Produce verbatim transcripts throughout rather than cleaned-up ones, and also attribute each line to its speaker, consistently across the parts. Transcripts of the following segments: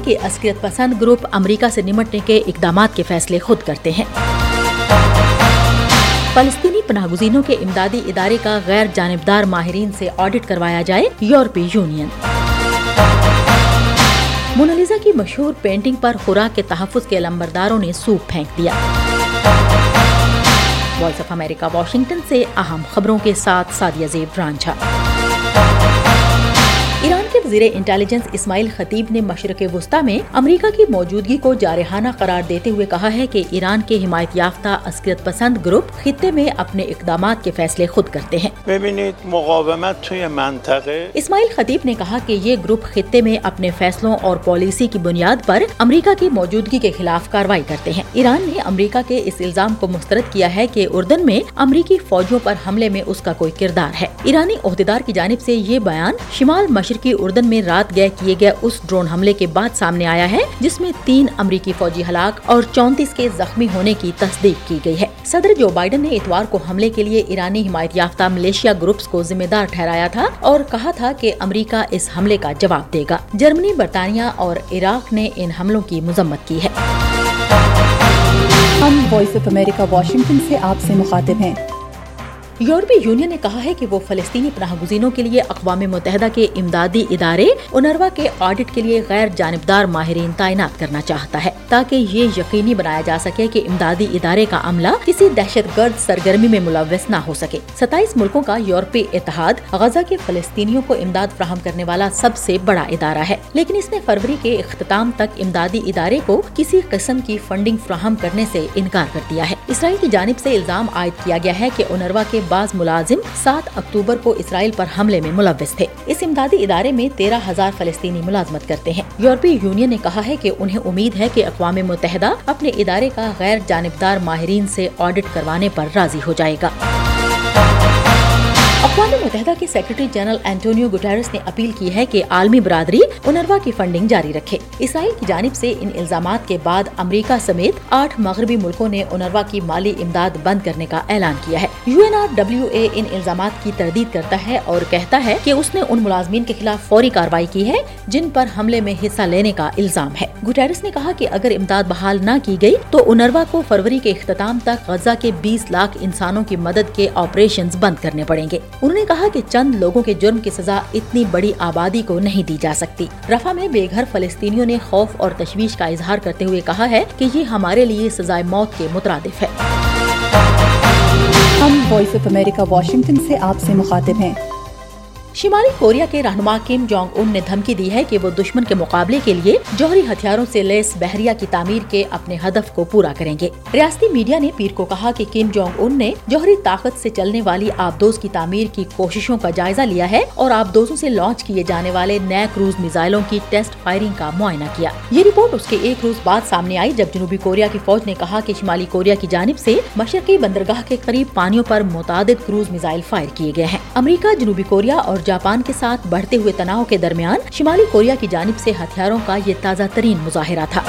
Speaker 1: کہ عسکریت پسند گروپ امریکہ سے نمٹنے کے اقدامات کے فیصلے خود کرتے ہیں۔ فلسطینی پناہ گزینوں کے امدادی ادارے کا غیر جانبدار ماہرین سے آڈٹ کروایا جائے یورپی یونین۔ مونالیزا کی مشہور پینٹنگ پر خوراک کے تحفظ کے لمبرداروں نے سوپ پھینک دیا۔ وائس آف امریکہ واشنگٹن سے اہم خبروں کے ساتھ سعدیہ زیب رانجھا۔ ایران کے وزیر انٹیلیجنس اسماعیل خطیب نے مشرق وسطیٰ میں امریکہ کی موجودگی کو جارحانہ قرار دیتے ہوئے کہا ہے کہ ایران کے حمایت یافتہ عسکریت پسند گروپ خطے میں اپنے اقدامات کے فیصلے خود کرتے ہیں۔ اسماعیل خطیب نے کہا کہ یہ گروپ خطے میں اپنے فیصلوں اور پالیسی کی بنیاد پر امریکہ کی موجودگی کے خلاف کارروائی کرتے ہیں۔ ایران نے امریکہ کے اس الزام کو مسترد کیا ہے کہ اردن میں امریکی فوجیوں پر حملے میں اس کا کوئی کردار ہے۔ ایرانی عہدیدار کی جانب سے یہ بیان شمال مشرقی اردن میں رات گئے کیے گئے اس ڈرون حملے کے بعد سامنے آیا ہے جس میں تین امریکی فوجی ہلاک اور چونتیس کے زخمی ہونے کی تصدیق کی گئی ہے۔ صدر جو بائیڈن نے اتوار کو حملے کے لیے ایرانی حمایت یافتہ ملیشیا گروپس کو ذمہ دار ٹھہرایا تھا اور کہا تھا کہ امریکہ اس حملے کا جواب دے گا۔ جرمنی، برطانیہ اور عراق نے ان حملوں کی مذمت کی ہے۔
Speaker 2: ہم وائس آف امریکہ واشنگٹن سے آپ سے مخاطب ہیں۔
Speaker 1: یورپی یونین نے کہا ہے کہ وہ فلسطینی پناہ گزینوں کے لیے اقوام متحدہ کے امدادی ادارے اونروا کے آڈٹ کے لیے غیر جانبدار ماہرین تعینات کرنا چاہتا ہے تاکہ یہ یقینی بنایا جا سکے کہ امدادی ادارے کا عملہ کسی دہشت گرد سرگرمی میں ملوث نہ ہو سکے۔ ستائیس ملکوں کا یورپی اتحاد غزہ کے فلسطینیوں کو امداد فراہم کرنے والا سب سے بڑا ادارہ ہے، لیکن اس نے فروری کے اختتام تک امدادی ادارے کو کسی قسم کی فنڈنگ فراہم کرنے سے انکار کر دیا ہے۔ اسرائیل کی جانب سے الزام عائد کیا گیا ہے کہ اونروا کے بعض ملازم سات اکتوبر کو اسرائیل پر حملے میں ملوث تھے۔ اس امدادی ادارے میں تیرہ ہزار فلسطینی ملازمت کرتے ہیں۔ یورپی یونین نے کہا ہے کہ انہیں امید ہے کہ اقوام متحدہ اپنے ادارے کا غیر جانبدار ماہرین سے آڈٹ کروانے پر راضی ہو جائے گا۔ اقوام متحدہ کے سیکرٹری جنرل اینٹونیو گوٹیرس نے اپیل کی ہے کہ عالمی برادری اونروا کی فنڈنگ جاری رکھے۔ اسرائیل کی جانب سے ان الزامات کے بعد امریکہ سمیت آٹھ مغربی ملکوں نے اونروا کی مالی امداد بند کرنے کا اعلان کیا ہے۔ U N R W A ان الزامات کی تردید کرتا ہے اور کہتا ہے کہ اس نے ان ملازمین کے خلاف فوری کارروائی کی ہے جن پر حملے میں حصہ لینے کا الزام ہے۔ گوٹیرس نے کہا کہ اگر امداد بحال نہ کی گئی تو اونروا کو فروری کے اختتام تک غزہ کے بیس لاکھ انسانوں کی مدد کے آپریشنز بند کرنے پڑیں گے۔ انہوں نے کہا کہ چند لوگوں کے جرم کی سزا اتنی بڑی آبادی کو نہیں دی جا سکتی۔ رفح میں بے گھر فلسطینیوں نے خوف اور تشویش کا اظہار کرتے ہوئے کہا ہے کہ یہ ہمارے لیے سزائے موت کے مترادف ہے۔
Speaker 2: ہم وائس آف امریکہ واشنگٹن سے آپ سے مخاطب ہیں۔
Speaker 1: شمالی کوریا کے رہنما کم جونگ ان نے دھمکی دی ہے کہ وہ دشمن کے مقابلے کے لیے جوہری ہتھیاروں سے لیس بحریہ کی تعمیر کے اپنے ہدف کو پورا کریں گے۔ ریاستی میڈیا نے پیر کو کہا کہ کم جونگ ان نے جوہری طاقت سے چلنے والی آبدوز کی تعمیر کی کوششوں کا جائزہ لیا ہے اور آبدوزوں سے لانچ کیے جانے والے نئے کروز میزائلوں کی ٹیسٹ فائرنگ کا معائنہ کیا۔ یہ رپورٹ اس کے ایک روز بعد سامنے آئی جب جنوبی کوریا کی فوج نے کہا کہ شمالی کوریا کی جانب سے مشرقی بندرگاہ کے قریب پانیوں پر متعدد کروز میزائل فائر کیے گئے ہیں۔ امریکہ، جنوبی کوریا اور جاپان کے ساتھ بڑھتے ہوئے تناؤ کے درمیان شمالی کوریا کی جانب سے ہتھیاروں کا یہ تازہ ترین مظاہرہ تھا۔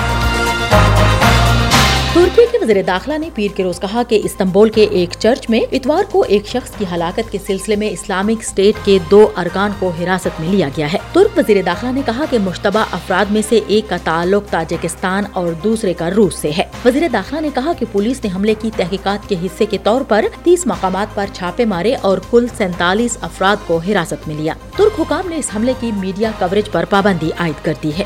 Speaker 1: ترکی کے وزیر داخلہ نے پیر کے روز کہا کہ استنبول کے ایک چرچ میں اتوار کو ایک شخص کی ہلاکت کے سلسلے میں اسلامک اسٹیٹ کے دو ارکان کو حراست میں لیا گیا ہے۔ ترک وزیر داخلہ نے کہا کہ مشتبہ افراد میں سے ایک کا تعلق تاجکستان اور دوسرے کا روس سے ہے۔ وزیر داخلہ نے کہا کہ پولیس نے حملے کی تحقیقات کے حصے کے طور پر تیس مقامات پر چھاپے مارے اور کل سینتالیس افراد کو حراست میں لیا۔ ترک حکام نے اس حملے کی میڈیا کوریج پر پابندی عائد کر دی ہے۔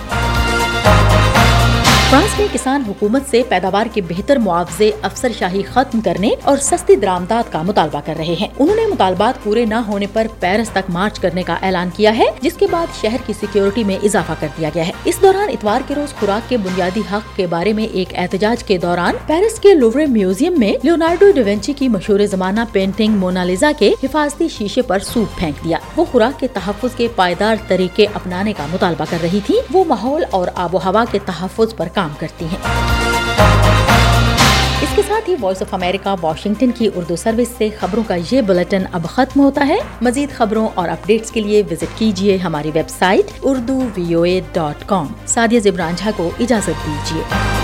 Speaker 1: فرانس میں کسان حکومت سے پیداوار کے بہتر معاوضے، افسر شاہی ختم کرنے اور سستی درآمدات کا مطالبہ کر رہے ہیں۔ انہوں نے مطالبات پورے نہ ہونے پر پیرس تک مارچ کرنے کا اعلان کیا ہے، جس کے بعد شہر کی سیکیورٹی میں اضافہ کر دیا گیا ہے۔ اس دوران اتوار کے روز خوراک کے بنیادی حق کے بارے میں ایک احتجاج کے دوران پیرس کے لوورے میوزیم میں لیونارڈو ڈاونچی کی مشہور زمانہ پینٹنگ مونالیزا کے حفاظتی شیشے پر سوپ پھینک دیا۔ وہ خوراک کے تحفظ کے پائیدار طریقے اپنانے کا مطالبہ کر رہی تھی۔ وہ ماحول اور آب و ہوا کے تحفظ پر کام کرتی ہیں۔ اس کے ساتھ ہی وائس آف امریکہ واشنگٹن کی اردو سروس سے خبروں کا یہ بلیٹن اب ختم ہوتا ہے۔ مزید خبروں اور اپڈیٹس کے لیے وزٹ کیجیے ہماری website Urdu V O A dot com. Sadia Zeb Ranjha کو اجازت دیجیے۔